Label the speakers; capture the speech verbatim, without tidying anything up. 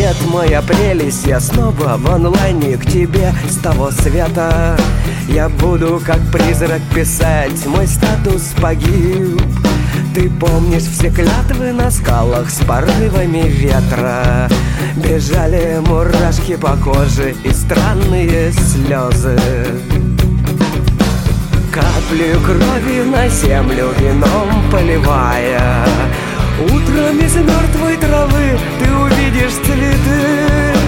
Speaker 1: Привет, моя прелесть, я снова в онлайне к тебе с того света. Я буду как призрак писать, мой статус погиб. Ты помнишь все клятвы на скалах с порывами ветра? Бежали мурашки по коже и странные слезы. Капли крови на землю вином поливая, утром из мертвой травы ты увидишь цветы.